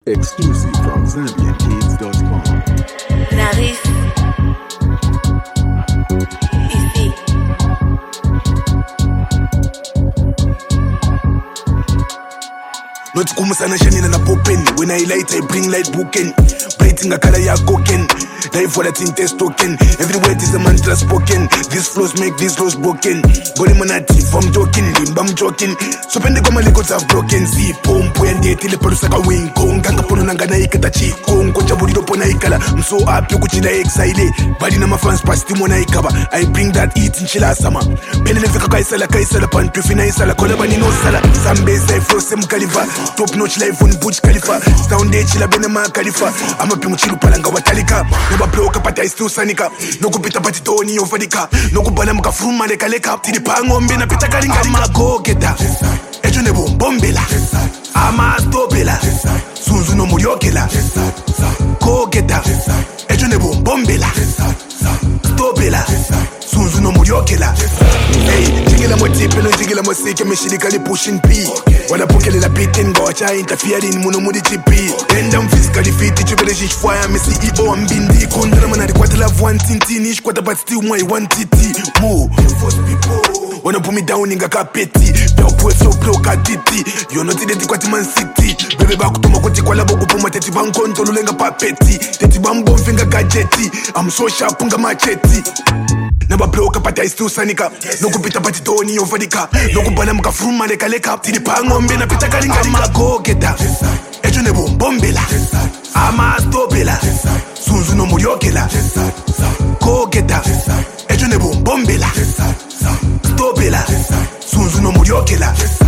Exclusive from ZambianKids.com. Narif ici. Not kumusana shani na popen. When I light, I bring light booking. Biting a color ya cooking. Life for that in test token. Every word is a mantra spoken. These flows make these flows broken. Body manati, I'm joking, limba I'm joking. So pende kama likots have broken. Si pompo yende tile palusaka winko. Nkanga pono nangana ikata chiko. Nkocha burido pona ikala. I'm so happy kuchila exile. Body na my fans pasti mona ikaba. I bring that eat in chila sama. Pele lefika kaisala pantu fina isala. Kola bani no sala. Sambeza flow sem kalifa. Top notch life on Butch Khalifa. Sound day chila bene ma Khalifa. I'm a pimu chilu palanga watalika. Neba blow kapata is still sanika. No kupita pati toni ofadika. No kubala muka fruma leka leka. Tidi pango mbina pita kalinga. Ama go geta. Ejo nebo bombela. Ama stopela. Sunzu no muriokela. Go geta. Ejo nebo bombela. Stopela. Sunzu no muriokela. Hey, jigila mo tipe no jigila mo sike meshilika li pushing P. Wala pokele la beating go cha interfering muno mudi GP. And I'm physically fit to be the fire me CEO I'm bindi kundra man the kwata love one tintini kwata but still my one titi mo first people wanna put me down inga kapeti peo pwe flow ka titi you know tidi kwati man city bebe ba kutuma kuti kwala bogo puma teti ban control lenga papeti teti bambo finger gadgeti I'm so sharp nga macheti Naba blow kapata is still sanika. No kupita pati toni ofadika. No kubala muka fruma leka leka. Tidi pango mbina pita kalinga. Ama go geta. Ejo nebo bombela. Ama stopela. Sunzu no muriokela. Go geta. Ejo nebo bombela. Stopela. Sunzu no muriokela.